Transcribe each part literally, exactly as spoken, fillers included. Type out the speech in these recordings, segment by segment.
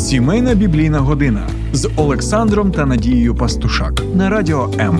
Сімейна біблійна година з Олександром та Надією Пастушак на Радіо М.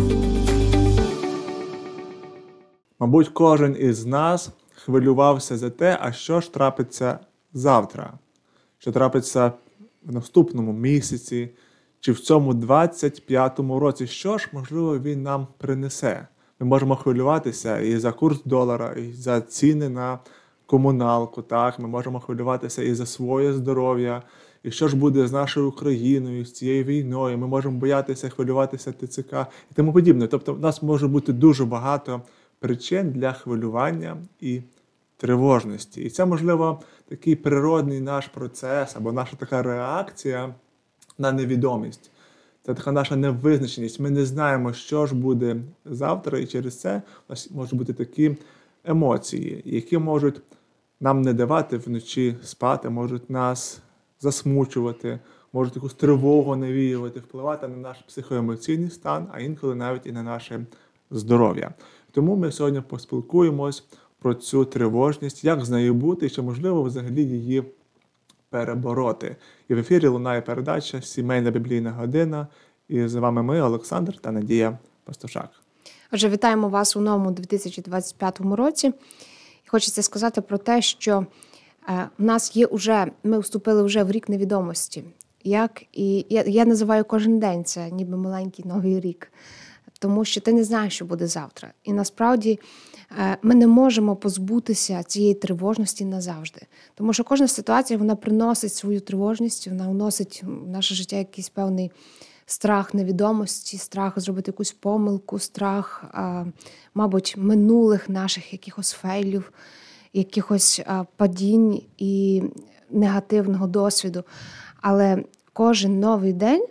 Мабуть, кожен із нас хвилювався за те, а що ж трапиться завтра, що трапиться в наступному місяці, чи в цьому двадцять п'ятому році, що ж, можливо, він нам принесе. Ми можемо хвилюватися і за курс долара, і за ціни на комуналку, так? Ми можемо хвилюватися і за своє здоров'я, і що ж буде з нашою Україною, з цією війною. Ми можемо боятися, хвилюватися ТЦК і тому подібне. Тобто в нас може бути дуже багато причин для хвилювання і тривожності. І це, можливо, такий природний наш процес або наша така реакція на невідомість. Це така наша невизначеність. Ми не знаємо, що ж буде завтра, і через це у нас можуть бути такі емоції, які можуть нам не давати вночі спати, можуть нас засмучувати, можуть якусь тривогу навіювати, впливати на наш психоемоційний стан, а інколи навіть і на наше здоров'я. Тому ми сьогодні поспілкуємось про цю тривожність, як з нею бути і чи можливо взагалі її перебороти. І в ефірі лунає передача «Сімейна біблійна година». І з вами ми, Олександр та Надія Пастушак. Отже, вітаємо вас у новому дві тисячі двадцять п'ятому році. І хочеться сказати про те, що е, в нас є уже, ми вступили вже в рік невідомості. Як і я, я називаю кожен день це ніби маленький новий рік. Тому що ти не знаєш, що буде завтра. І насправді е, ми не можемо позбутися цієї тривожності назавжди. Тому що кожна ситуація, вона приносить свою тривожність, вона вносить в наше життя якийсь певний страх невідомості, страх зробити якусь помилку, страх, а, мабуть, минулих наших якихось фейлів, якихось а, падінь і негативного досвіду. Але кожен новий день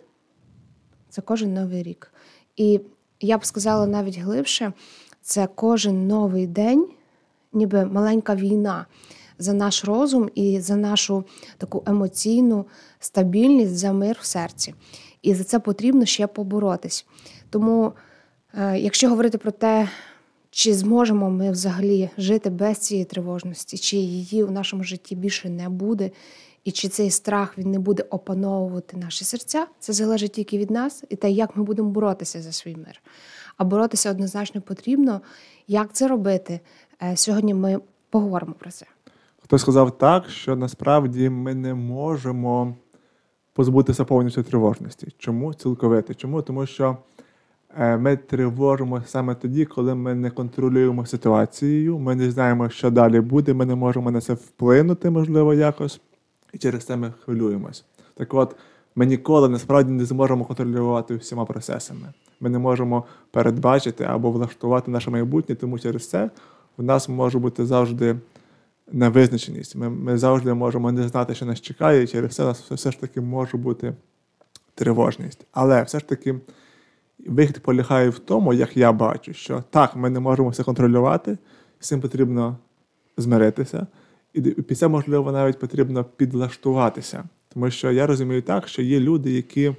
– це кожен новий рік. І я б сказала навіть глибше, це кожен новий день, ніби маленька війна за наш розум і за нашу таку емоційну стабільність, за мир в серці. І за це потрібно ще поборотись. Тому, якщо говорити про те, чи зможемо ми взагалі жити без цієї тривожності, чи її в нашому житті більше не буде, і чи цей страх він не буде опановувати наші серця, це залежить тільки від нас і те, як ми будемо боротися за свій мир. А боротися однозначно потрібно. Як це робити? Сьогодні ми поговоримо про це. Хтось сказав так, що насправді ми не можемо позбутися повністю тривожності. Чому? Цілковито. Чому? Тому що ми тривожимо саме тоді, коли ми не контролюємо ситуацію, ми не знаємо, що далі буде, ми не можемо на це вплинути, можливо, якось, і через це ми хвилюємось. Так от, ми ніколи насправді не зможемо контролювати всіма процесами. Ми не можемо передбачити або влаштувати наше майбутнє, тому через це в нас може бути завжди невизначеність. Ми, ми завжди можемо не знати, що нас чекає, і через це у нас все ж таки може бути тривожність. Але все ж таки вихід полягає в тому, як я бачу, що так, ми не можемо все контролювати, з цим потрібно змиритися, і після, можливо, навіть потрібно підлаштуватися. Тому що я розумію так, що є люди, які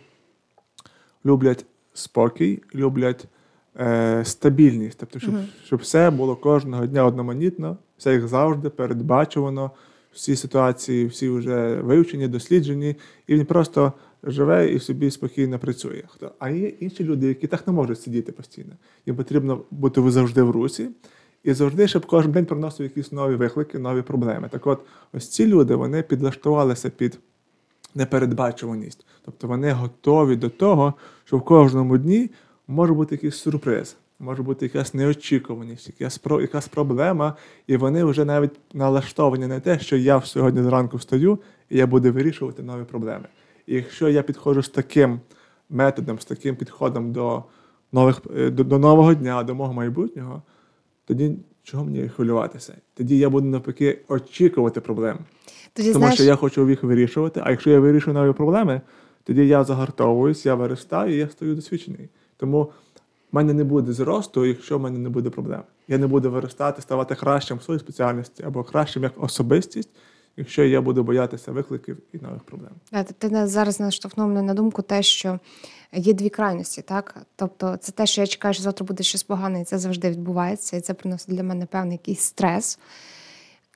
люблять спокій, люблять е, стабільність, тобто, щоб, uh-huh. щоб все було кожного дня одноманітно, все як завжди, передбачувано, всі ситуації, всі вже вивчені, досліджені, і він просто живе і собі спокійно працює. А є інші люди, які так не можуть сидіти постійно. Їм потрібно бути завжди в русі, і завжди, щоб кожен день приносив якісь нові виклики, нові проблеми. Так от, ось ці люди, вони підлаштувалися під непередбачуваність. Тобто вони готові до того, що в кожному дні може бути якийсь сюрприз, може бути якась неочікуваність, якась, якась проблема, і вони вже навіть налаштовані на те, що я сьогодні зранку встаю, і я буду вирішувати нові проблеми. І якщо я підходжу з таким методом, з таким підходом до, нових, до, до нового дня, до мого майбутнього, тоді чого мені хвилюватися? Тоді я буду навпаки очікувати проблем. Тоді, Тому знаєш... що я хочу їх вирішувати, а якщо я вирішую нові проблеми, тоді я загартовуюсь, я виростаю і я стаю досвідчений. Тому в мене не буде зросту, якщо в мене не буде проблем. Я не буду виростати, ставати кращим в своїй спеціальності або кращим як особистість, якщо я буду боятися викликів і нових проблем. Ти зараз наштовхнув мене на думку те, що є дві крайності, так? Тобто це те, що я чекаю, що завтра буде щось погане, і це завжди відбувається, і це приносить для мене певний якийсь стрес.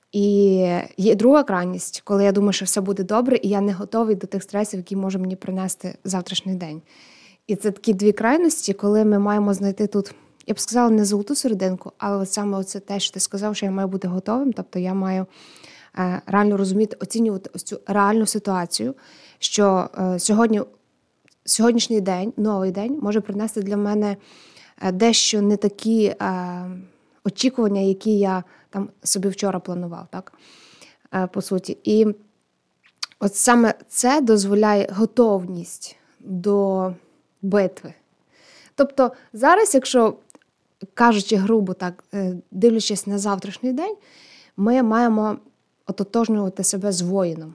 І є друга крайність, коли я думаю, що все буде добре, і я не готовий до тих стресів, які може мені принести завтрашній день. І це такі дві крайності, коли ми маємо знайти тут, я б сказала, не золоту серединку, але от саме оце те, що ти сказав, що я маю бути готовим, тобто я маю е, реально розуміти, оцінювати ось цю реальну ситуацію, що е, сьогодні, сьогоднішній день, новий день, може принести для мене е, дещо не такі е, очікування, які я там собі вчора планував, так, е, по суті. І от саме це дозволяє готовність до битви. Тобто зараз, якщо, кажучи грубо так, дивлячись на завтрашній день, ми маємо ототожнювати себе з воїном.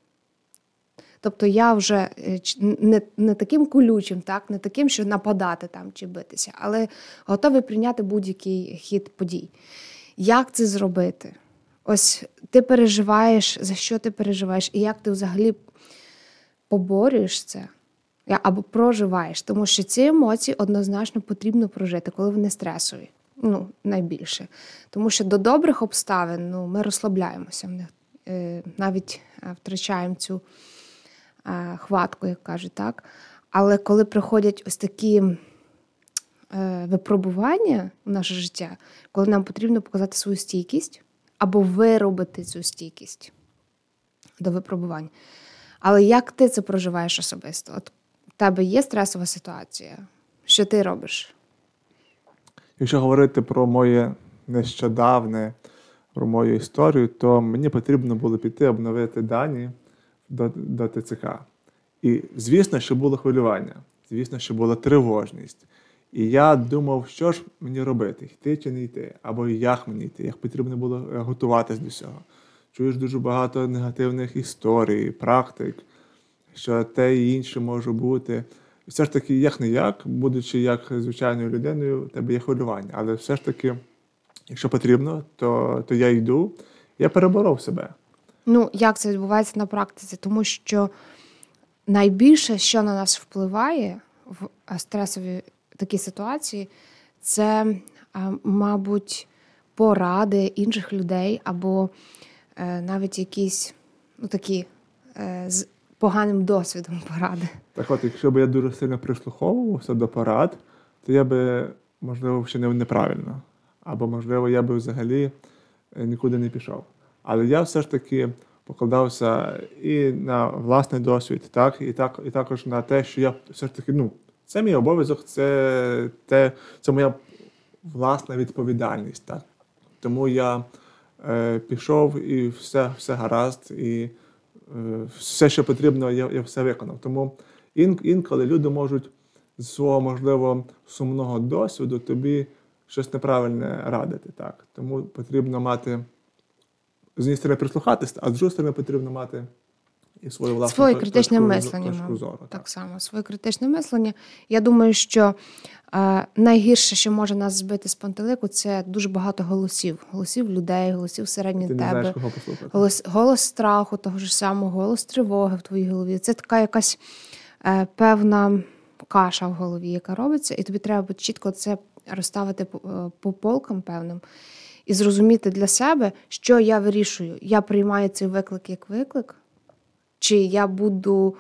Тобто я вже не, не таким колючим, так, не таким, що нападати там чи битися, але готовий прийняти будь-який хід подій. Як це зробити? Ось ти переживаєш, за що ти переживаєш, і як ти взагалі поборюєш це, або проживаєш. Тому що ці емоції однозначно потрібно прожити, коли вони стресові. Ну, найбільше. Тому що до добрих обставин ну, ми розслабляємося в них. Навіть втрачаємо цю хватку, як кажуть, так. Але коли приходять ось такі випробування в наше життя, коли нам потрібно показати свою стійкість або виробити цю стійкість до випробувань. Але як ти це проживаєш особисто? От у тебе є стресова ситуація? Що ти робиш? Якщо говорити про моє нещодавне, про мою історію, то мені потрібно було піти обновити дані до, до ТЦК. І звісно, що було хвилювання, звісно, що була тривожність. І я думав, що ж мені робити, йти чи не йти, або як мені йти, як потрібно було готуватись до цього. Чуєш дуже багато негативних історій, практик, що те і інше може бути. І все ж таки, як не як, будучи як звичайною людиною, у тебе є хвилювання. Але все ж таки, якщо потрібно, то, то я йду, я переборов себе. Ну, як це відбувається на практиці? Тому що найбільше, що на нас впливає в стресовій такій ситуації, це, мабуть, поради інших людей або навіть якісь ну, такі з поганим досвідом поради. Так от, якщо б я дуже сильно прислуховувався до порад, то я би, можливо, вчинив неправильно. Або, можливо, я би взагалі нікуди не пішов. Але я все ж таки покладався і на власний досвід, так, і, так, і також на те, що я все ж таки, ну, це мій обов'язок, це, те, це моя власна відповідальність, так. Тому я е, пішов і все, все гаразд, і е, все, що потрібно, я, я все виконав. Тому ін, інколи люди можуть з свого, можливо, сумного досвіду тобі щось неправильне радити, так. Тому потрібно мати, з однієї сторони прислухатись, а з іншої сторони потрібно мати і свою власну своє критичне точку, мислення. точку зору. Так. Так. так само, своє критичне мислення. Я думаю, що е, найгірше, що може нас збити з пантелику, це дуже багато голосів. Голосів людей, голосів всередині Ти тебе. не знаєш, кого послухати. Голос, голос страху, того ж самого, голос тривоги в твоїй голові. Це така якась е, певна каша в голові, яка робиться, і тобі треба чітко це розставити по, по полкам певним і зрозуміти для себе, що я вирішую. Я приймаю цей виклик як виклик, чи я буду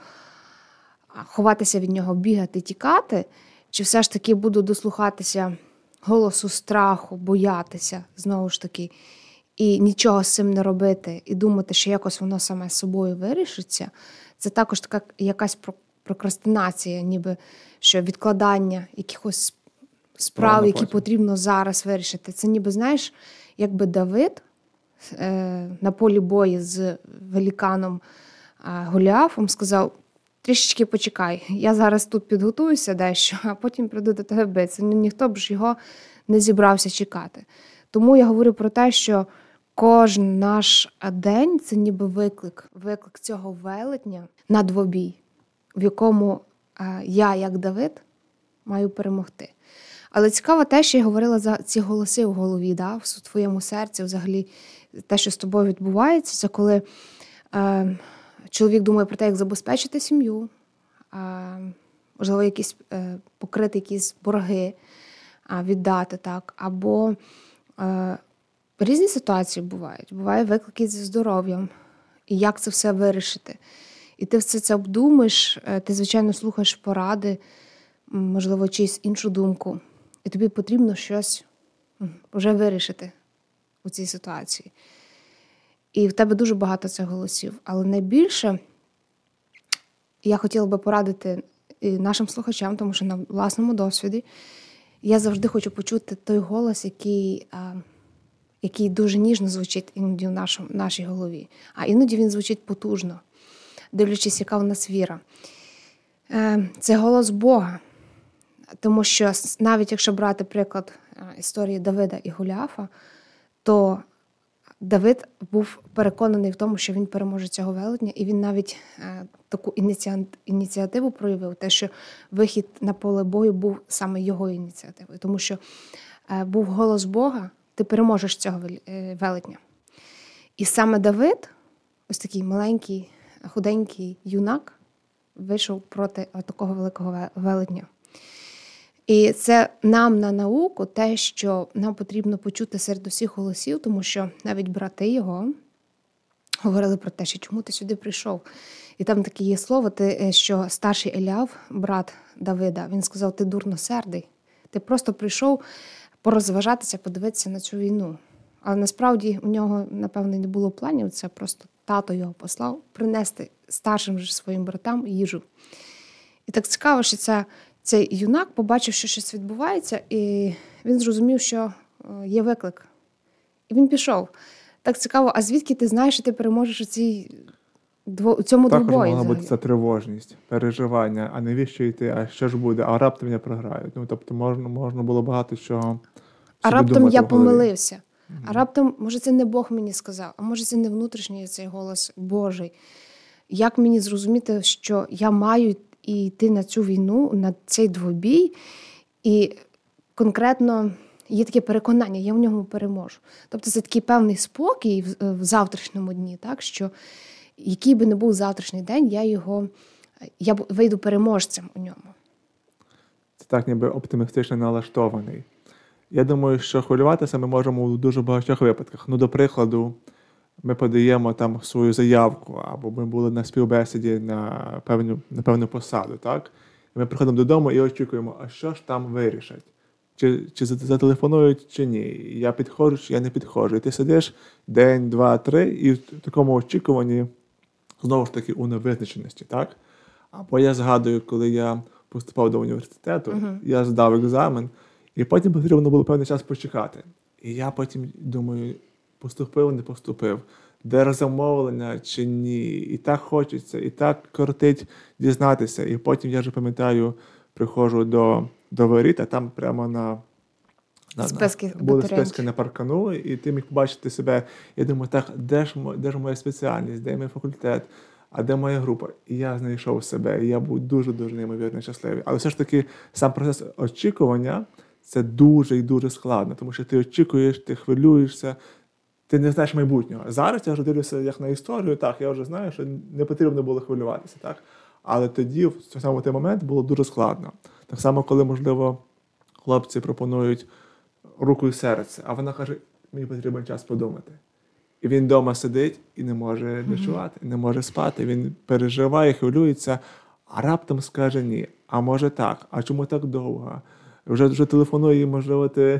ховатися від нього, бігати, тікати, чи все ж таки буду дослухатися голосу страху, боятися, знову ж таки, і нічого з цим не робити, і думати, що якось воно саме собою вирішиться. Це також така якась прокрастинація, ніби що відкладання якихось справ, які потрібно зараз вирішити. Це ніби, знаєш, якби Давид е, на полі бою з великаном Голіафом сказав: трішечки почекай, я зараз тут підготуюся дещо, а потім прийду до тебе битися. Ну, ніхто б ж його не зібрався чекати. Тому я говорю про те, що кожен наш день – це ніби виклик, виклик цього велетня на двобій, в якому я, як Давид, маю перемогти. Але цікаво те, що я говорила за ці голоси в голові, да, в твоєму серці, взагалі, те, що з тобою відбувається, це коли е, чоловік думає про те, як забезпечити сім'ю, е, можливо, якісь, е, покрити якісь борги, е, віддати, так, або е, різні ситуації бувають. Буває виклики зі здоров'ям. І як це все вирішити. І ти все це обдумаєш, ти, звичайно, слухаєш поради, можливо, чиюсь іншу думку. І тобі потрібно щось вже вирішити у цій ситуації. І в тебе дуже багато цих голосів. Але найбільше я хотіла би порадити і нашим слухачам, тому що на власному досвіді я завжди хочу почути той голос, який, а, який дуже ніжно звучить іноді в нашому, нашій голові. А іноді він звучить потужно, дивлячись, яка в нас віра. Е, це голос Бога. Тому що навіть якщо брати приклад історії Давида і Голіафа, то Давид був переконаний в тому, що він переможе цього велетня, і він навіть е, таку ініці... ініціативу проявив, те, що вихід на поле бою був саме його ініціативою. Тому що е, був голос Бога, ти переможеш цього велетня. І саме Давид, ось такий маленький, худенький юнак, вийшов проти такого великого велетня. І це нам на науку те, що нам потрібно почути серед усіх голосів, тому що навіть брати його говорили про те, що чому ти сюди прийшов. І там таке є слово, що старший Еліав, брат Давида, він сказав, ти дурносердий. Ти просто прийшов порозважатися, подивитися на цю війну. Але насправді у нього, напевно, не було планів, це просто тато його послав принести старшим же своїм братам їжу. І так цікаво, що це цей юнак побачив, що щось відбувається, і він зрозумів, що є виклик. І він пішов. Так цікаво, а звідки ти знаєш, що ти переможеш у, цій, у цьому Також двобої? Також могла бути ця тривожність, переживання, а навіщо йти, а що ж буде, а раптом я програю. Ну, тобто можна, можна було багато чого А раптом я помилився. Угу. А раптом, може, це не Бог мені сказав, а може, це не внутрішній цей голос Божий. Як мені зрозуміти, що я маю і йти на цю війну, на цей двобій, і конкретно є таке переконання, я в ньому переможу. Тобто це такий певний спокій в, в завтрашньому дні, так, що який би не був завтрашній день, я його, я вийду переможцем у ньому. Це так ніби оптимістично налаштований. Я думаю, що хвилюватися ми можемо у дуже багатьох випадках. Ну, до прикладу, ми подаємо там свою заявку, або ми були на співбесіді на певну, на певну посаду, так? І ми приходимо додому і очікуємо, а що ж там вирішать? Чи, чи зателефонують, чи ні? Я підходжу, чи я не підходжу. І ти сидиш день, два, три, і в такому очікуванні, знову ж таки, у невизначеності, так? Або я згадую, коли я поступав до університету, uh-huh. я здав екзамен, і потім потрібно було певний час почекати. І я потім думаю, поступив, не поступив, держзамовлення чи ні. І так хочеться, і так кортить дізнатися. І потім, я вже пам'ятаю, приходжу до, до воріт, а там прямо на, на, списки, на були списки на паркану, і ти міг побачити себе. Я думаю, так, де ж, де ж моя спеціальність, де мій факультет, а де моя група? І я знайшов себе, і я був дуже-дуже неймовірно щасливий. Але все ж таки сам процес очікування – це дуже і дуже складно, тому що ти очікуєш, ти хвилюєшся, ти не знаєш майбутнього. Зараз я вже дивлюся як на історію, так, я вже знаю, що не потрібно було хвилюватися, так? Але тоді, в цей самий момент, було дуже складно. Так само, коли, можливо, хлопці пропонують руку і серце, а вона каже, мені потрібен час подумати. І він вдома сидить і не може ночувати, не може спати, він переживає, хвилюється, а раптом скаже ні. А може так, а чому так довго? Вже, вже телефонує їй, можливо, ти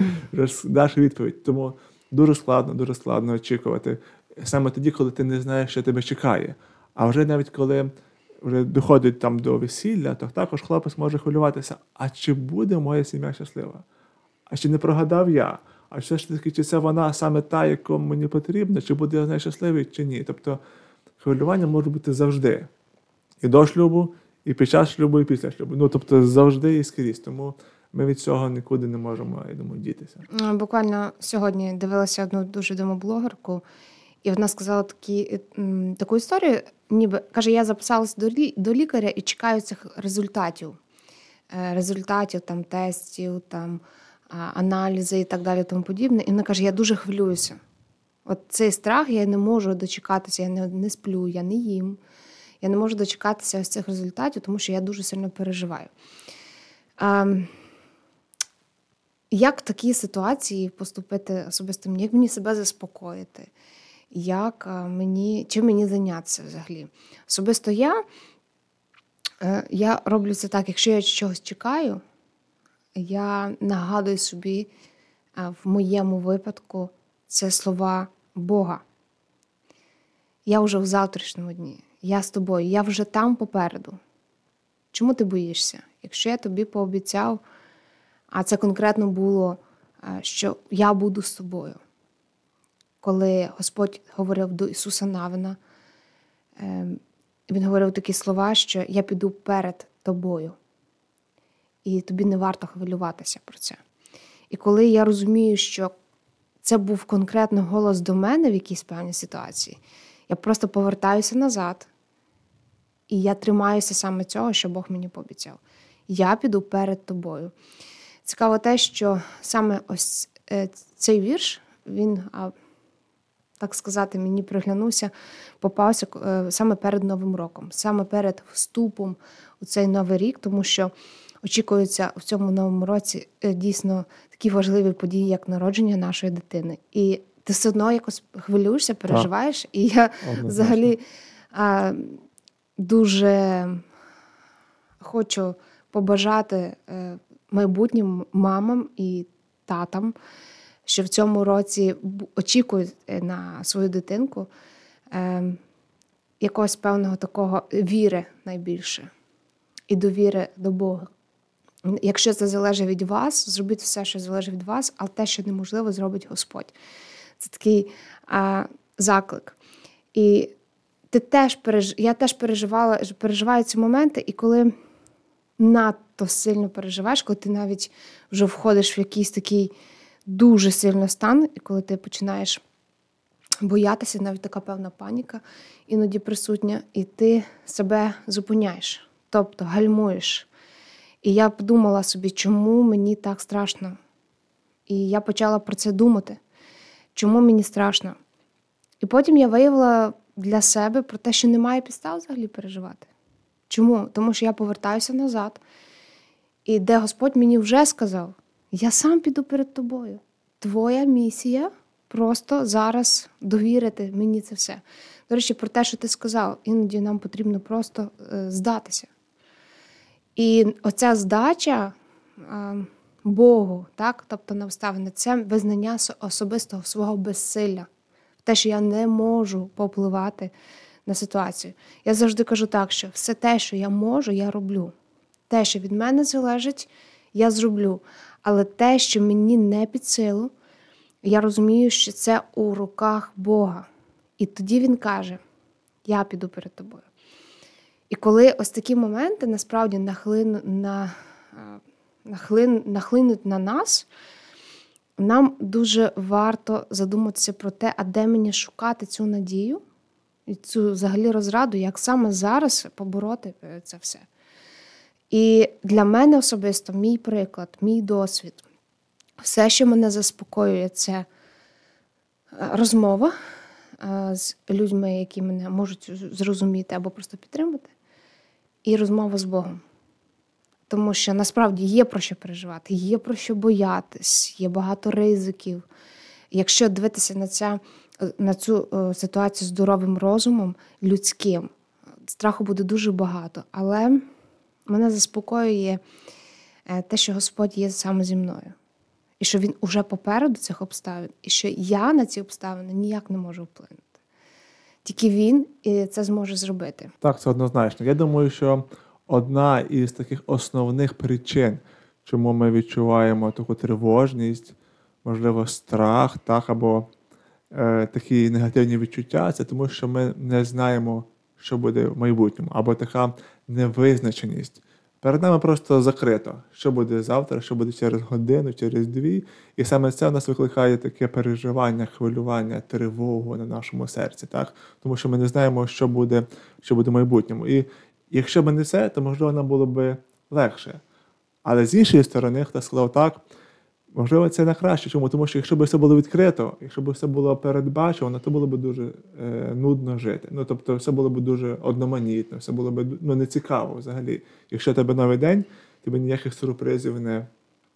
вже даш відповідь. Тому дуже складно, дуже складно очікувати. Саме тоді, коли ти не знаєш, що тебе чекає. А вже навіть коли вже доходить там до весілля, то також хлопець може хвилюватися, а чи буде моя сім'я щаслива? А чи не прогадав я? А все ж таки, чи це вона саме та, яку мені потрібна, чи буде я з нею щасливий, чи ні? Тобто хвилювання може бути завжди. І до шлюбу, і під час шлюбу, і після шлюбу. Ну, тобто завжди і скрізь. Тому ми від цього нікуди не можемо, я думаю, дітися. Буквально сьогодні дивилася одну дуже відому блогерку, і вона сказала такі, таку історію, ніби, каже, я записалася до, до лікаря і чекаю цих результатів. Результатів, там, тестів, там, аналізи і так далі, тому подібне. І вона каже, я дуже хвилююся. От цей страх, я не можу дочекатися, я не, не сплю, я не їм. Я не можу дочекатися ось цих результатів, тому що я дуже сильно переживаю. А, як в такій ситуації поступити особисто мені, як мені себе заспокоїти, як мені, чим мені зайнятися взагалі. Особисто я, я роблю це так, якщо я чогось чекаю, я нагадую собі, в моєму випадку, це слова Бога. Я вже в завтрашньому дні, я з тобою, я вже там попереду. Чому ти боїшся? Якщо я тобі пообіцяв, а це конкретно було, що я буду з тобою. Коли Господь говорив до Ісуса Навина, Він говорив такі слова, що я піду перед тобою. І тобі не варто хвилюватися про це. І коли я розумію, що це був конкретно голос до мене в якійсь певній ситуації, я просто повертаюся назад, і я тримаюся саме цього, що Бог мені пообіцяв. Я піду перед тобою. Цікаво те, що саме ось цей вірш, він, так сказати, мені приглянувся, попався саме перед Новим роком, саме перед вступом у цей Новий рік, тому що очікуються в цьому новому році дійсно такі важливі події, як народження нашої дитини. І ти все одно якось хвилюєшся, переживаєш. Так. І я Однозначно. взагалі а, дуже хочу побажати е, майбутнім мамам і татам, що в цьому році очікують на свою дитинку е, якогось певного такого віри найбільше і довіри до Бога. Якщо це залежить від вас, зробіть все, що залежить від вас, але те, що неможливо, зробить Господь. Це такий а, заклик. І ти теж переж... я теж переживала, переживаю ці моменти, і коли надто сильно переживаєш, коли ти навіть вже входиш в якийсь такий дуже сильний стан, і коли ти починаєш боятися, навіть така певна паніка іноді присутня, і ти себе зупиняєш, тобто гальмуєш. І я подумала собі, чому мені так страшно. І я почала про це думати, чому мені страшно. І потім я виявила для себе про те, що немає підстав взагалі переживати. Чому? Тому що я повертаюся назад, і де Господь мені вже сказав, я сам піду перед тобою. Твоя місія просто зараз довірити мені це все. До речі, про те, що ти сказав, іноді нам потрібно просто е, здатися. І оця здача е, Богу, так, тобто на обставини, це визнання особистого свого безсилля. Те, що я не можу попливати на ситуацію. Я завжди кажу так, що все те, що я можу, я роблю. Те, що від мене залежить, я зроблю. Але те, що мені не під силу, я розумію, що це у руках Бога. І тоді Він каже, я піду перед тобою. І коли ось такі моменти насправді нахлину, на, нахлин, нахлинуть на нас, нам дуже варто задуматися про те, а де мені шукати цю надію і цю взагалі розраду, як саме зараз побороти це все. І для мене особисто мій приклад, мій досвід, все, що мене заспокоює, це розмова з людьми, які мене можуть зрозуміти або просто підтримати, і розмова з Богом. Тому що насправді є про що переживати, є про що боятись, є багато ризиків. Якщо дивитися на, ця, на цю ситуацію з здоровим розумом, людським, страху буде дуже багато. Але мене заспокоює те, що Господь є саме зі мною. І що Він уже попереду цих обставин, і що я на ці обставини ніяк не можу вплинути. Тільки Він і це зможе зробити. Так, це однозначно. Я думаю, що одна із таких основних причин, чому ми відчуваємо таку тривожність, можливо, страх, так, або е, такі негативні відчуття, це тому, що ми не знаємо, що буде в майбутньому, або така невизначеність. Перед нами просто закрито, що буде завтра, що буде через годину, через дві. І саме це в нас викликає таке переживання, хвилювання, тривогу на нашому серці, так? Тому що ми не знаємо, що буде, що буде в майбутньому. І якщо б не це, то, можливо, нам було б легше. Але з іншої сторони, хто сказав так, можливо, це на краще. Чому? Тому що якщо б все було відкрито, якщо б все було передбачено, то було б дуже е, нудно жити. Ну, тобто, все було б дуже одноманітно, все було б ну, нецікаво взагалі. Якщо тебе новий день, тебе ніяких сюрпризів не,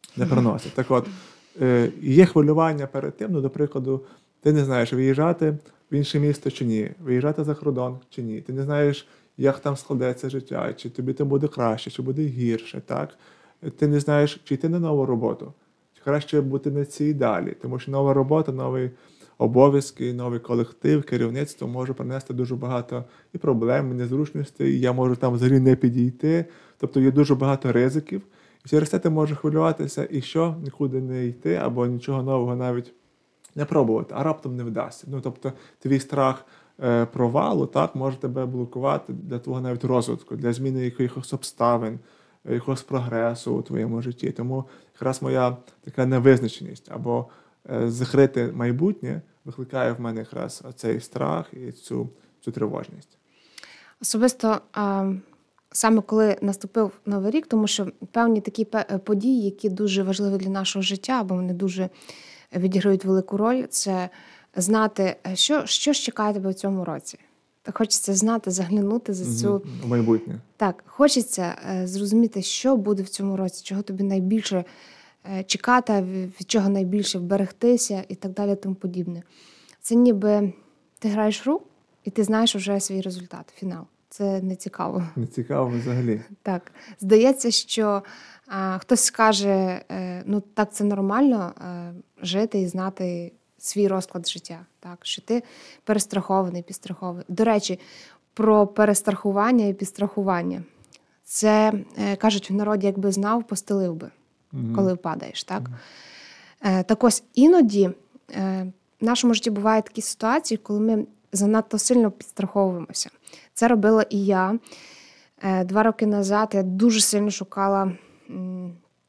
не приносить. Так от, е, є хвилювання перед тим, ну, до прикладу, ти не знаєш, виїжджати в інше місто чи ні, виїжджати за кордон чи ні. Ти не знаєш, як там складеться життя, чи тобі там буде краще, чи буде гірше, так? Ти не знаєш, чи йти на нову роботу, чи краще бути на цій далі, тому що нова робота, новий обов'язки, новий колектив, керівництво може принести дуже багато і проблем, і незручностей, і я можу там взагалі не підійти, тобто є дуже багато ризиків. І через це ти можеш хвилюватися і що, нікуди не йти, або нічого нового навіть не пробувати, а раптом не вдасться. Ну, тобто твій страх е, провалу, так, може тебе блокувати для твого навіть розвитку, для зміни якихось обставин, якогось прогресу у твоєму житті. Тому якраз моя така невизначеність або е, закрите майбутнє викликає в мене якраз цей страх і цю, цю тривожність. Особисто а, саме коли наступив Новий рік, тому що певні такі події, які дуже важливі для нашого життя, або вони дуже відіграють велику роль, це знати, що, що ж чекає тебе в цьому році. Так хочеться знати, заглянути за цю... У майбутнє. Так, хочеться е, зрозуміти, що буде в цьому році, чого тобі найбільше е, чекати, від чого найбільше вберегтися і так далі, тому подібне. Це ніби ти граєш в гру, і ти знаєш вже свій результат, фінал. Це не цікаво. Не цікаво взагалі. Так. Здається, що а, хтось скаже, е, ну так це нормально е, жити і знати свій розклад життя. Так, що ти перестрахований, підстрахований. До речі, про перестрахування і підстрахування. Це, е, кажуть в народі, якби знав, постелив би, mm-hmm. коли впадаєш. Так? Mm-hmm. Е, так ось іноді е, в нашому житті бувають такі ситуації, коли ми занадто сильно підстраховуємося. Це робила і я. Е, два роки назад я дуже сильно шукала м,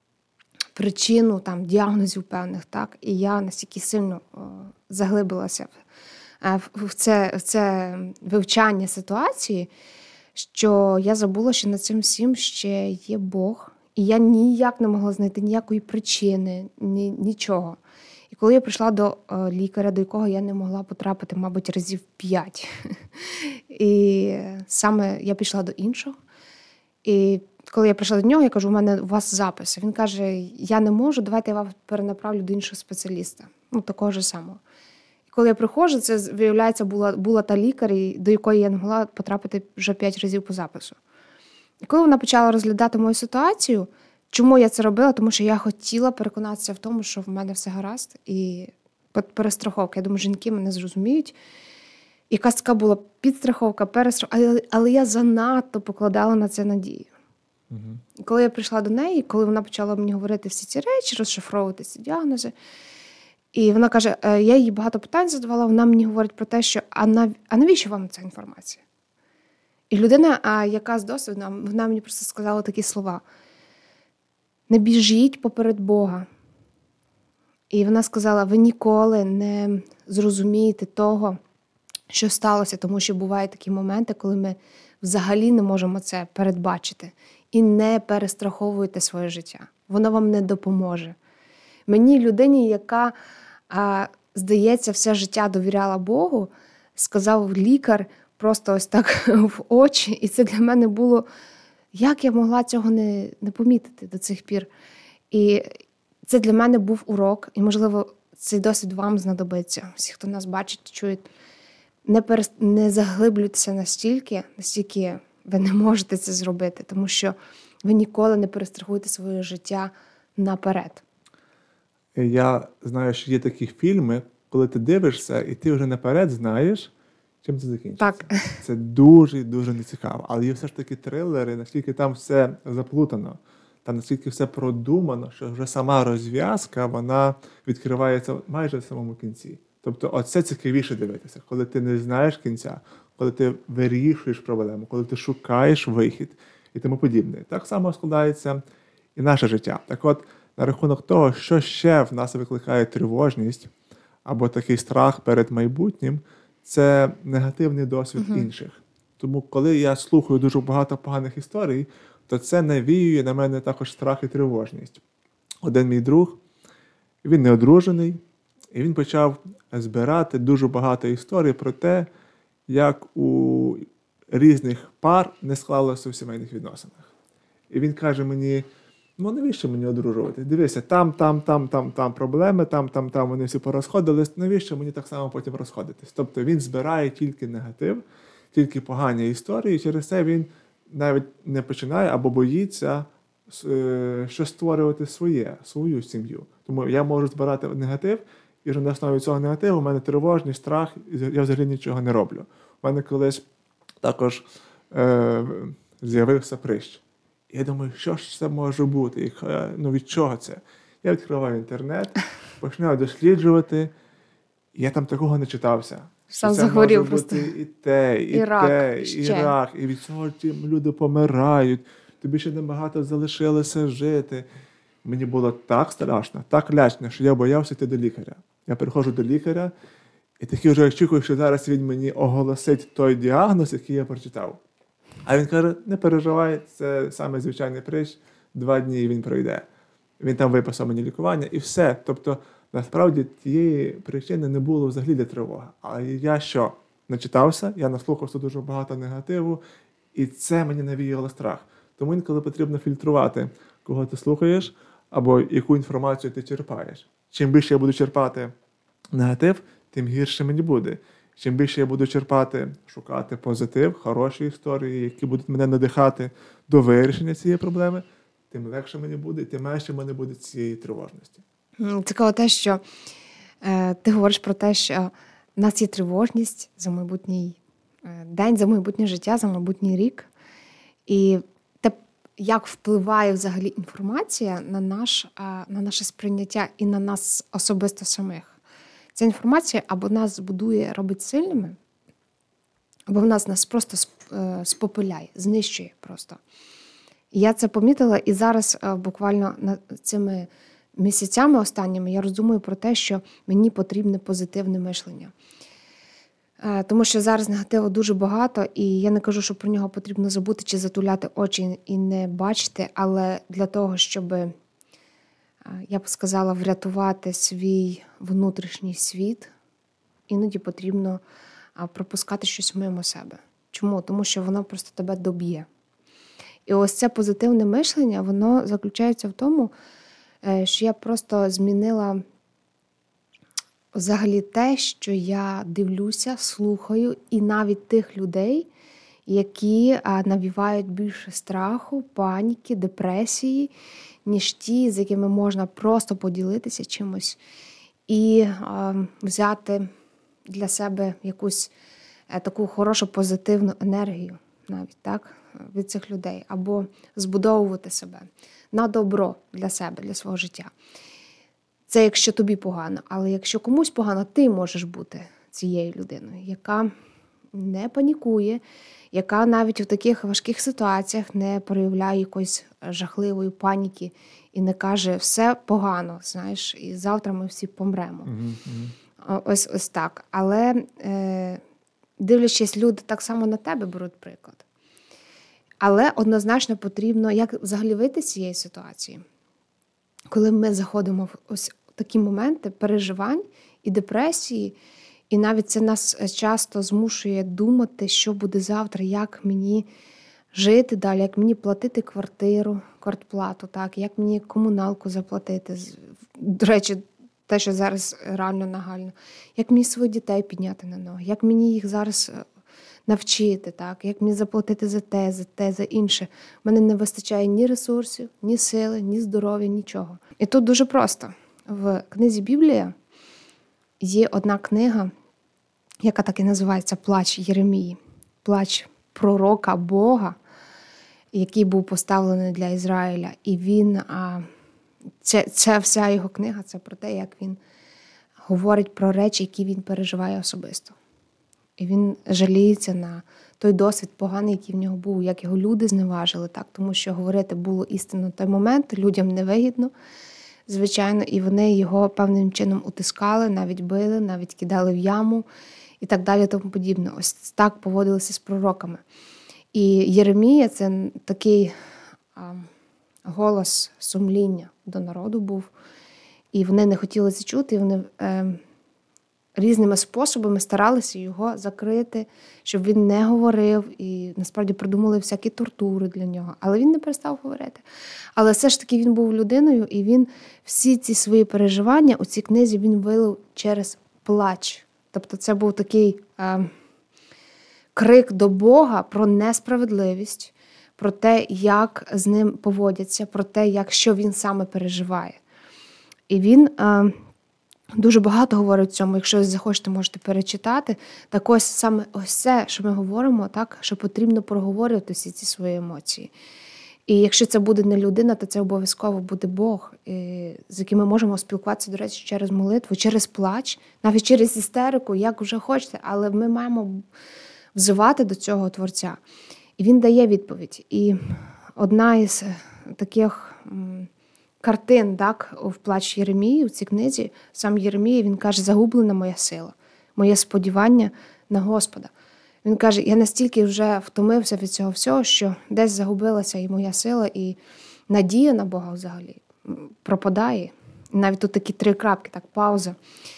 причину там, діагнозів певних, так? І я настільки сильно о, заглибилася в, в, це, в це вивчання ситуації, що я забула, що над цим всім ще є Бог. І я ніяк не могла знайти ніякої причини, ні, нічого. І коли я прийшла до о, лікаря, до якого я не могла потрапити, мабуть, разів п'ять. І саме я пішла до іншого. І коли я прийшла до нього, я кажу, у мене у вас запис. Він каже, я не можу, давайте я вас перенаправлю до іншого спеціаліста. Ну, такого ж самого. І коли я приходжу, це, виявляється, була, була та лікар, до якої я не могла потрапити вже п'ять разів по запису. І коли вона почала розглядати мою ситуацію, чому я це робила? Тому що я хотіла переконатися в тому, що в мене все гаразд. І перестраховка. Я думаю, жінки мене зрозуміють. Якась така була підстраховка, перестраховка, але, але я занадто покладала на це надію. Угу. І коли я прийшла до неї, коли вона почала мені говорити всі ці речі, розшифровувати ці діагнози, і вона каже, я їй багато питань задавала, вона мені говорить про те, що а, нав... а навіщо вам ця інформація? І людина, а, яка з досвідом, вона мені просто сказала такі слова. Не біжіть поперед Бога. І вона сказала, ви ніколи не зрозумієте того, що сталося, тому що бувають такі моменти, коли ми взагалі не можемо це передбачити. І не перестраховуєте своє життя. Воно вам не допоможе. Мені, людині, яка, а, здається, все життя довіряла Богу, сказав лікар просто ось так в очі. І це для мене було, як я могла цього не, не помітити до цих пір. І це для мене був урок. І, можливо, цей досвід вам знадобиться. Всі, хто нас бачить, чують. Не, перес... не заглиблюйтеся настільки, настільки ви не можете це зробити, тому що ви ніколи не перестрахуєте своє життя наперед. Я знаю, що є такі фільми, коли ти дивишся, і ти вже наперед знаєш, чим це закінчиться. Так. Це дуже-дуже нецікаво. Але є все ж таки трилери, наскільки там все заплутано, там наскільки все продумано, що вже сама розв'язка, вона відкривається майже в самому кінці. Тобто оце цікавіше дивитися, коли ти не знаєш кінця, коли ти вирішуєш проблему, коли ти шукаєш вихід і тому подібне. Так само складається і наше життя. Так от, на рахунок того, що ще в нас викликає тривожність або такий страх перед майбутнім, це негативний досвід uh-huh. інших. Тому коли я слухаю дуже багато поганих історій, то це навіює на мене також страх і тривожність. Один мій друг, він не одружений, і він почав збирати дуже багато історій про те, як у різних пар не склалося в сімейних відносинах. І він каже мені, ну навіщо мені одружувати? Дивися, там, там, там, там, там проблеми, там, там, там вони всі порозходились, навіщо мені так само потім розходитись? Тобто він збирає тільки негатив, тільки погані історії, і через це він навіть не починає або боїться е, що створювати своє, свою сім'ю. Тому я можу збирати негатив, і вже на основі цього негативу в мене тривожність, страх, і я взагалі нічого не роблю. У мене колись також е, з'явився прищ. Я думаю, що ж це може бути? І, ну, від чого це? Я відкриваю інтернет, починаю досліджувати, і я там такого не читався. Сам Що це захворів може просто. бути і те, і, І рак, те, і ще. рак, і від цього ті люди помирають, тобі ще небагато залишилося жити. Мені було так страшно, так лячно, що я боявся йти до лікаря. Я приходжу до лікаря, і такий вже очікую, що зараз він мені оголосить той діагноз, який я прочитав. А він каже, не переживай, це саме звичайний прищ, два дні і він пройде. Він там виписав мені лікування і все. Тобто, насправді, тієї причини не було взагалі для тривоги. Але я що? Начитався, я наслухався дуже багато негативу, і це мені навіяло страх. Тому інколи потрібно фільтрувати, кого ти слухаєш, або яку інформацію ти черпаєш. Чим більше я буду черпати негатив, тим гірше мені буде. Чим більше я буду черпати, шукати позитив, хороші історії, які будуть мене надихати до вирішення цієї проблеми, тим легше мені буде, і тим менше в мене буде цієї тривожності. Цікаво те, що е, ти говориш про те, що в нас є тривожність за майбутній е, день, за майбутнє життя, за майбутній рік. І те, як впливає взагалі інформація на, наш, е, на наше сприйняття і на нас особисто самих. Ця інформація або нас будує, робить сильними, або в нас нас просто спопиляє, знищує просто. І я це помітила, і зараз буквально цими місяцями останніми я роздумую про те, що мені потрібне позитивне мишлення. Тому що зараз негативу дуже багато, і я не кажу, що про нього потрібно забути чи затуляти очі і не бачити, але для того, щоб, я б сказала, врятувати свій внутрішній світ, іноді потрібно пропускати щось мимо себе. Чому? Тому що воно просто тебе доб'є. І ось це позитивне мишлення, воно заключається в тому, що я просто змінила взагалі те, що я дивлюся, слухаю, і навіть тих людей, які навівають більше страху, паніки, депресії, ніж ті, з якими можна просто поділитися чимось і е, взяти для себе якусь е, таку хорошу позитивну енергію навіть, так, від цих людей, або збудовувати себе на добро для себе, для свого життя. Це якщо тобі погано, але якщо комусь погано, ти можеш бути цією людиною, яка не панікує, яка навіть в таких важких ситуаціях не проявляє якоїсь жахливої паніки і не каже, все погано, знаєш, і завтра ми всі помремо. Uh-huh. Ось, ось так. Але е, дивлячись, люди так само на тебе беруть приклад. Але однозначно потрібно, як взагалі вийти з цієї ситуації, коли ми заходимо в ось такі моменти переживань і депресії, і навіть це нас часто змушує думати, що буде завтра, як мені жити далі, як мені платити квартиру, квартплату, так, як мені комуналку заплатити. До речі, те, що зараз реально нагально. Як мені своїх дітей підняти на ноги, як мені їх зараз навчити, так, як мені заплатити за те, за те, за інше. У мене не вистачає ні ресурсів, ні сили, ні здоров'я, нічого. І тут дуже просто. В книзі Біблія є одна книга, яка так і називається «Плач Єремії». Плач пророка Бога, який був поставлений для Ізраїля. І він, а, це, це вся його книга, це про те, як він говорить про речі, які він переживає особисто. І він жаліється на той досвід поганий, який в нього був, як його люди зневажили, так, тому що говорити було істинно в той момент, людям невигідно, звичайно, і вони його певним чином утискали, навіть били, навіть кидали в яму і так далі, тому подібне. Ось так поводилися з пророками. І Єремія – це такий а, голос сумління до народу був, і вони не хотіли це чути, і вони е, різними способами старалися його закрити, щоб він не говорив, і насправді придумали всякі тортури для нього. Але він не перестав говорити. Але все ж таки він був людиною, і він всі ці свої переживання у цій книзі він вилив через плач. Тобто це був такий е, крик до Бога про несправедливість, про те, як з ним поводяться, про те, як що він саме переживає. І він е, дуже багато говорить в цьому. Якщо захочете, можете перечитати. Так ось саме ось це, що ми говоримо, так, що потрібно проговорювати всі ці свої емоції. І якщо це буде не людина, то це обов'язково буде Бог, з яким ми можемо спілкуватися, до речі, через молитву, через плач, навіть через істерику, як вже хочете, але ми маємо взивати до цього Творця. І він дає відповідь. І одна із таких картин, так, в плач Єремії, у цій книзі, сам Єремія, він каже: загублена моя сила, моє сподівання на Господа. Він каже: я настільки вже втомився від цього всього, що десь загубилася і моя сила, і надія на Бога взагалі пропадає. І навіть тут такі три крапки, так, пауза.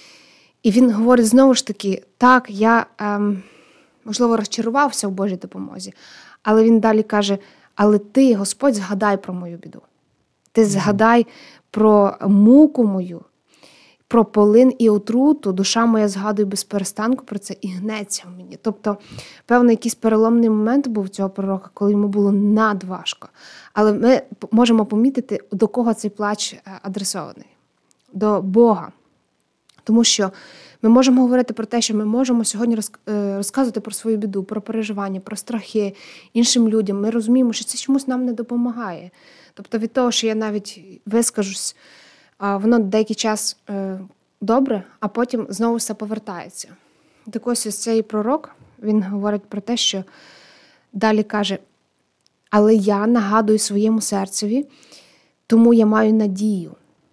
І він говорить знову ж таки: так, я, ем, можливо, розчарувався в Божій допомозі, але він далі каже: але ти, Господь, згадай про мою біду. Ти згадай про муку мою, про полин і отруту, душа моя згадує без перестанку про це і гнеться в мені. Тобто, певний якийсь переломний момент був у цього пророка, коли йому було надважко. Але ми можемо помітити, до кого цей плач адресований. До Бога. Тому що ми можемо говорити про те, що ми можемо сьогодні розказувати про свою біду, про переживання, про страхи іншим людям. Ми розуміємо, що це чомусь нам не допомагає. Тобто від того, що я навіть вискажусь, воно деякий час добре, а потім знову все повертається. Так ось ось цей пророк, він говорить про те, що далі каже: але я нагадую своєму серцеві, тому я маю надію.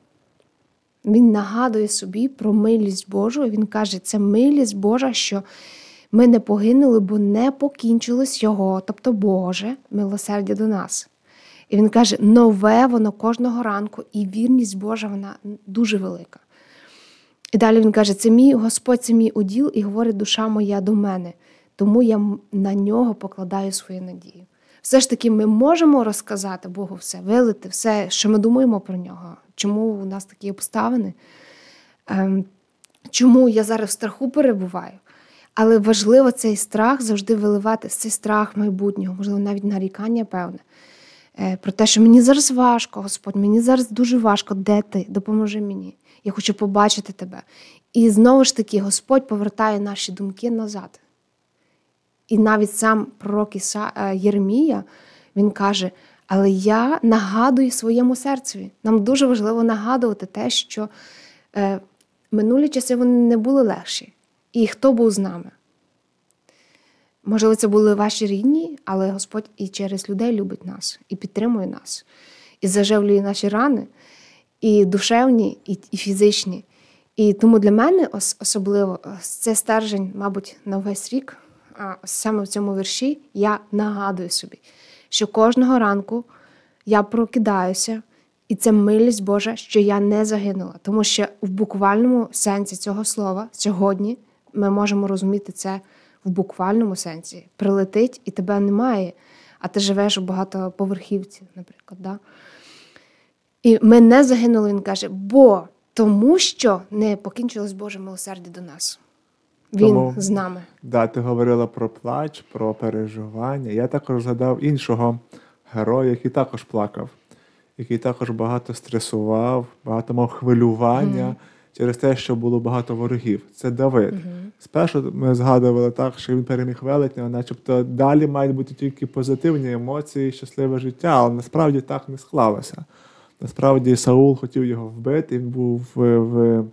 Він нагадує собі про милість Божу, і він каже: це милість Божа, що ми не погинули, бо не покінчилось Його, тобто Боже, милосердя до нас. І він каже: нове воно кожного ранку, і вірність Божа, вона дуже велика. І далі він каже: це мій Господь, це мій уділ, і говорить душа моя до мене, тому я на нього покладаю свою надію. Все ж таки ми можемо розказати Богу все, вилити все, що ми думаємо про нього, чому у нас такі обставини, чому я зараз в страху перебуваю. Але важливо цей страх завжди виливати, цей страх майбутнього, можливо, навіть нарікання певне. Про те, що мені зараз важко, Господь, мені зараз дуже важко, де ти? Допоможи мені. Я хочу побачити тебе. І знову ж таки Господь повертає наші думки назад. І навіть сам пророк Іса... Єремія, він каже: але я нагадую своєму серцеві. Нам дуже важливо нагадувати те, що е, минулі часи вони не були легші. І хто був з нами? Можливо, це були ваші рідні, але Господь і через людей любить нас, і підтримує нас, і заживлює наші рани, і душевні, і, і фізичні. І тому для мене особливо це стержень, мабуть, на весь рік, а саме в цьому вірші я нагадую собі, що кожного ранку я прокидаюся, і це милість Божа, що я не загинула. Тому що в буквальному сенсі цього слова сьогодні ми можемо розуміти це в буквальному сенсі. Прилетить і тебе немає, а ти живеш у багатоповерхівці, наприклад. Да? І ми не загинули, він каже, бо тому що не покінчилось Боже милосердя до нас. Він Тому, з нами. Да, ти говорила про плач, про переживання. Я також згадав іншого героя, який також плакав, який також багато стресував, багато мав хвилювання mm. через те, що було багато ворогів. Це Давид. Mm-hmm. Спершу ми згадували так, що він переміг велетня, начебто далі мають бути тільки позитивні емоції, щасливе життя, але насправді так не склалося. Насправді Саул хотів його вбити, він був в, в,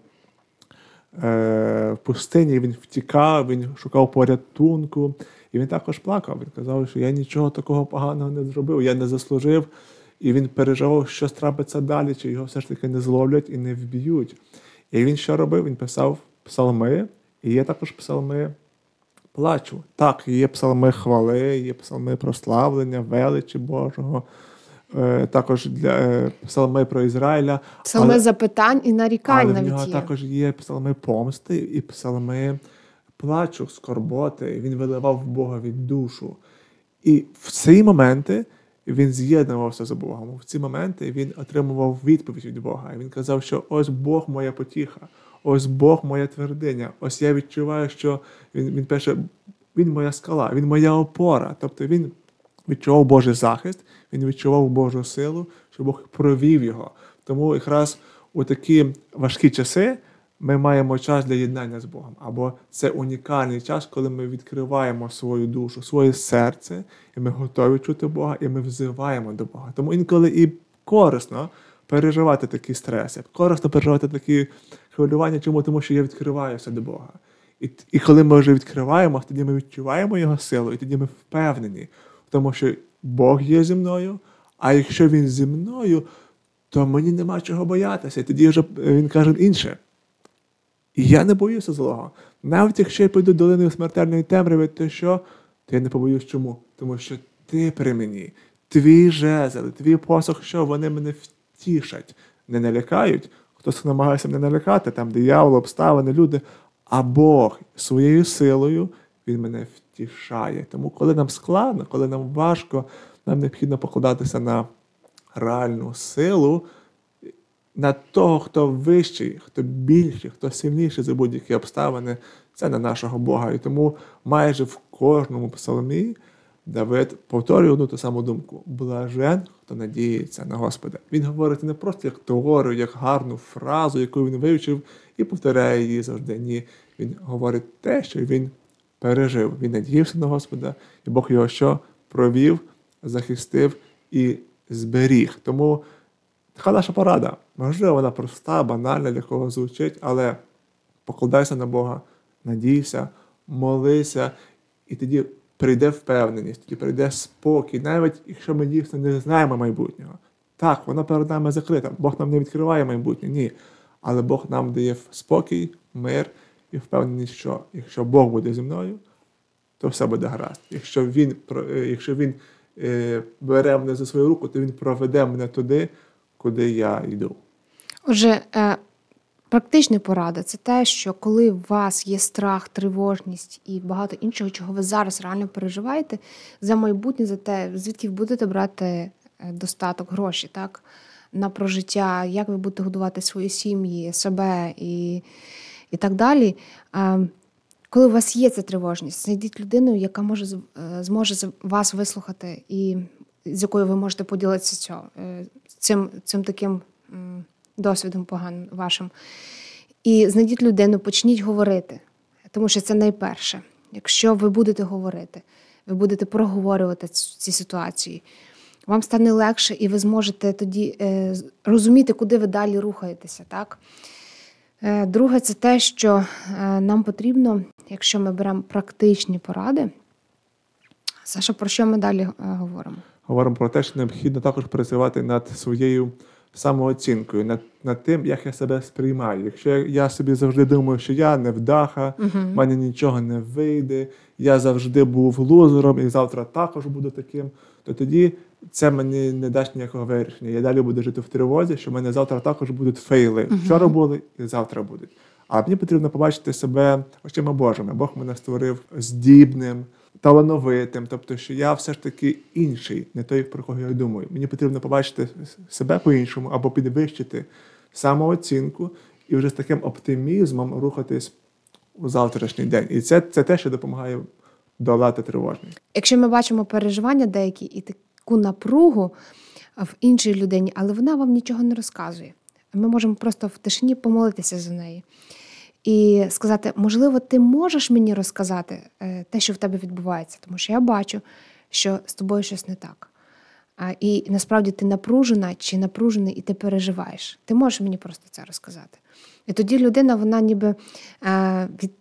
е, в пустині, він втікав, він шукав порятунку, і він також плакав. Він казав, що я нічого такого поганого не зробив, я не заслужив, і він переживав, що трапиться далі, чи його все ж таки не зловлять і не вб'ють. І він що робив? Він писав псалми, і є також псалми плачу. Так, є псалми хвали, є псалми прославлення, величі Божого, е, також для е, псалми про Ізраїля. Псалми але, запитань і нарікань але в навіть нього є. також є псалми помсти і псалми плачу, скорботи. Він виливав в Богові душу. І в ці моменти він з'єднувався з Богом. В ці моменти він отримував відповідь від Бога. І він казав, що ось Бог моя потіха, ось Бог моя твердиня, ось я відчуваю, що він, він пише, він моя скала, він моя опора. Тобто він відчував Божий захист, він відчував Божу силу, що Бог провів його. Тому якраз у такі важкі часи ми маємо час для єднання з Богом. Або це унікальний час, коли ми відкриваємо свою душу, своє серце, і ми готові чути Бога, і ми взиваємо до Бога. Тому інколи і корисно переживати такі стреси, корисно переживати такі хвилювання. Чому? Тому що я відкриваюся до Бога. І, і коли ми вже відкриваємо, тоді ми відчуваємо Його силу, і тоді ми впевнені в тому, що Бог є зі мною, а якщо Він зі мною, то мені нема чого боятися. І тоді вже Він каже інше. І я не боюся злого. Навіть якщо я піду долиною смертельної темряви, то що? То я не побоюсь чому? Тому що ти при мені, твій жезл, твій посох, що вони мене втішать, не налякають. Хтось намагається мене налякати, там диявол, обставини, люди. А Бог своєю силою, Він мене втішає. Тому коли нам складно, коли нам важко, нам необхідно покладатися на реальну силу, на того, хто вищий, хто більший, хто сильніший за будь-які обставини, це на нашого Бога. І тому майже в кожному псалмі Давид повторює одну ту саму думку. Блажен, хто надіється на Господа. Він говорить не просто як теорію, як гарну фразу, яку він вивчив, і повторяє її завжди. Ні, він говорить те, що він пережив. Він надіявся на Господа, і Бог його що? Провів, захистив і зберіг. Тому така наша порада. Можливо, вона проста, банальна, для кого звучить, але покладайся на Бога, надійся, молися, і тоді прийде впевненість, тоді прийде спокій, навіть якщо ми дійсно не знаємо майбутнього. Так, воно перед нами закрита, Бог нам не відкриває майбутнє, ні. Але Бог нам дає спокій, мир і впевненість, що якщо Бог буде зі мною, то все буде гаразд. Якщо Він, якщо він е, бере мене за свою руку, то Він проведе мене туди, куди я йду. Отже, е, практична порада – це те, що коли у вас є страх, тривожність і багато іншого, чого ви зараз реально переживаєте, за майбутнє, за те, звідки ви будете брати достаток, гроші, так, на прожиття, як ви будете годувати свої сім'ї, себе і, і так далі. Е, коли у вас є ця тривожність, знайдіть людину, яка може, зможе вас вислухати і з якою ви можете поділитися цього, цим, цим таким досвідом поганим вашим. І знайдіть людину, почніть говорити, тому що це найперше. Якщо ви будете говорити, ви будете проговорювати ці ситуації, вам стане легше, і ви зможете тоді е, розуміти, куди ви далі рухаєтеся. Так? Е, друге, це те, що е, нам потрібно, якщо ми беремо практичні поради. Саша, про що ми далі е, говоримо? Говоримо про те, що необхідно також працювати над своєю самооцінкою, над, над тим, як я себе сприймаю. Якщо я собі завжди думаю, що я невдаха, в uh-huh. мене нічого не вийде, я завжди був лузером і завтра також буду таким, то тоді це мені не дасть ніякого вирішення. Я далі буду жити в тривозі, що в мене завтра також будуть фейли. Uh-huh. Вчора були і завтра будуть. А мені потрібно побачити себе очима Божими. Бог мене створив здібним, талановитим, тобто, що я все ж таки інший, не той, про кого я думаю. Мені потрібно побачити себе по-іншому або підвищити самооцінку і вже з таким оптимізмом рухатись у завтрашній день. І це, це те, що допомагає долати тривожність. Якщо ми бачимо переживання деякі і таку напругу в іншій людині, але вона вам нічого не розказує, ми можемо просто в тишині помолитися за неї. І сказати, можливо, ти можеш мені розказати те, що в тебе відбувається, тому що я бачу, що з тобою щось не так. І насправді ти напружена чи напружений, і ти переживаєш. Ти можеш мені просто це розказати. І тоді людина, вона ніби від,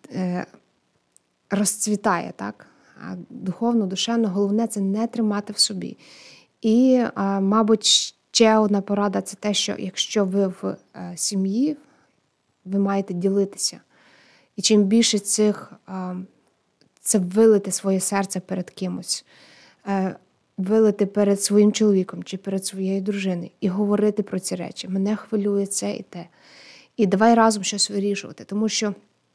розцвітає, так? Духовно, душевно. Головне – це не тримати в собі. І, мабуть, ще одна порада – це те, що якщо ви в сім'ї, ви маєте ділитися. І чим більше цих, це вилити своє серце перед кимось. вилити перед своїм чоловіком чи перед своєю дружиною і говорити про ці речі. Мене хвилює це і те. І давай разом щось вирішувати. Тому що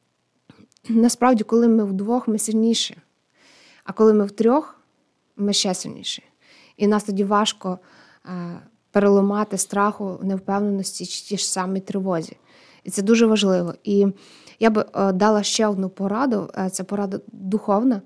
насправді, коли ми вдвох, ми сильніші. А коли ми втрьох, ми ще сильніші. І нас тоді важко е, переламати страху, невпевненості чи ті ж самі тривозі. І це дуже важливо. І я би е, дала ще одну пораду, е, це порада духовна.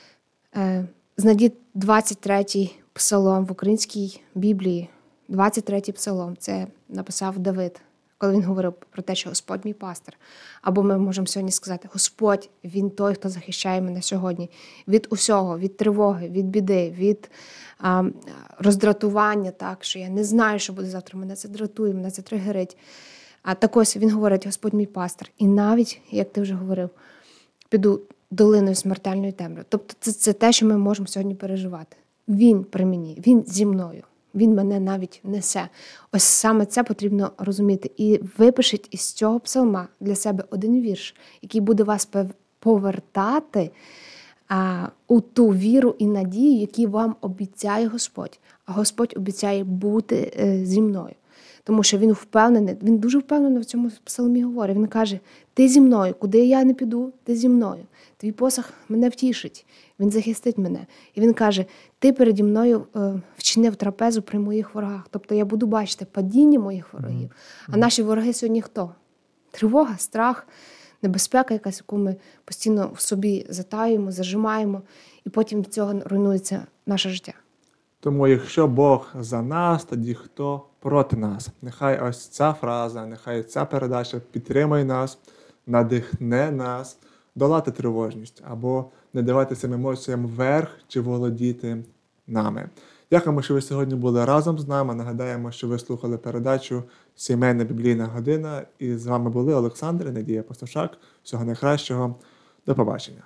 Е, знайдіть двадцять третій псалом в українській Біблії. двадцять третій псалом, це написав Давид, коли він говорив про те, що Господь мій пастир. Або ми можемо сьогодні сказати, Господь, Він той, хто захищає мене сьогодні. Від усього, від тривоги, від біди, від а, роздратування, так, що я не знаю, що буде завтра, мене це дратує, мене це тригерить. А так ось він говорить, Господь мій пастир. І навіть, як ти вже говорив, піду долиною смертельної темряви. Тобто це, це те, що ми можемо сьогодні переживати. Він при мені, Він зі мною. Він мене навіть несе. Ось саме це потрібно розуміти. І випишіть із цього псалма для себе один вірш, який буде вас повертати а, у ту віру і надію, які вам обіцяє Господь. А Господь обіцяє бути е, зі мною. Тому що він впевнений, він дуже впевнено в цьому псалмі говорить. Він каже, ти зі мною, куди я не піду, ти зі мною. Твій посох мене втішить, він захистить мене. І він каже, ти переді мною е, вчинив трапезу при моїх ворогах. Тобто я буду бачити падіння моїх ворогів. А наші вороги сьогодні хто? Тривога, страх, небезпека якась, яку ми постійно в собі затаюємо, зажимаємо, і потім від цього руйнується наше життя. Тому якщо Бог за нас, тоді хто проти нас? Нехай ось ця фраза, нехай ця передача підтримає нас, надихне нас долати тривожність або не давати цим емоціям верх чи володіти нами. Дякуємо, що ви сьогодні були разом з нами. Нагадаємо, що ви слухали передачу «Сімейна біблійна година». І з вами були Олександр і Надія Пастушак. Всього найкращого. До побачення.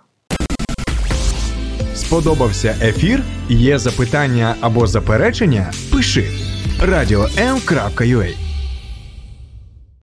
Сподобався ефір? Є запитання або заперечення? Пиши радіо ем крапка ю а.